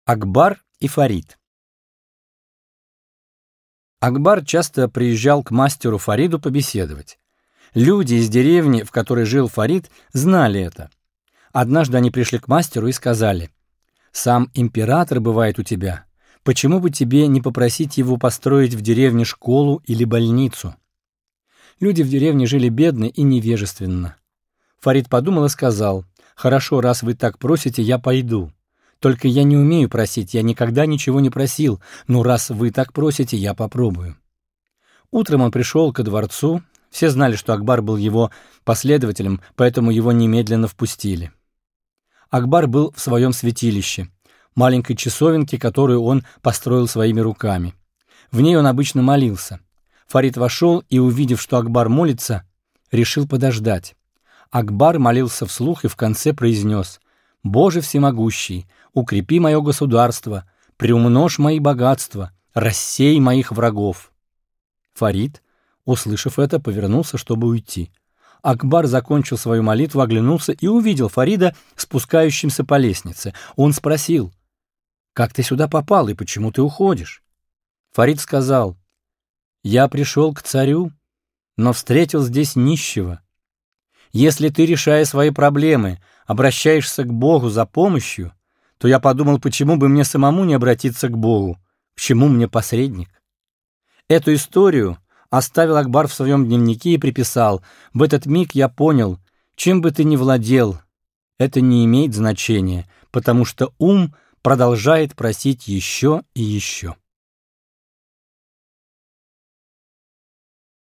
Акбар и Фарид. Акбар часто приезжал к мастеру Фариду побеседовать. Люди из деревни, в которой жил Фарид, знали это. Однажды они пришли к мастеру и сказали: «Сам император бывает у тебя. Почему бы тебе не попросить его построить в деревне школу или больницу?» Люди в деревне жили бедно и невежественно. Фарид подумал и сказал: «Хорошо, раз вы так просите, я пойду. Только я не умею просить, я никогда ничего не просил, но раз вы так просите, я попробую». Утром он пришел ко дворцу. Все знали, что Акбар был его последователем, поэтому его немедленно впустили. Акбар был в своем святилище, маленькой часовенке, которую он построил своими руками. В ней он обычно молился. Фарид вошел и, увидев, что Акбар молится, решил подождать. Акбар молился вслух и в конце произнес: «Боже всемогущий, укрепи мое государство, приумножь мои богатства, рассей моих врагов». Фарид, услышав это, повернулся, чтобы уйти. Акбар закончил свою молитву, оглянулся и увидел Фарида спускающимся по лестнице. Он спросил: «Как ты сюда попал и почему ты уходишь?» Фарид сказал: «Я пришел к царю, но встретил здесь нищего. Если ты, решая свои проблемы, обращаешься к Богу за помощью, то я подумал, почему бы мне самому не обратиться к Богу, к чему мне посредник?» Эту историю оставил Акбар в своем дневнике и приписал: «В этот миг я понял, чем бы ты ни владел, это не имеет значения, потому что ум продолжает просить еще и еще».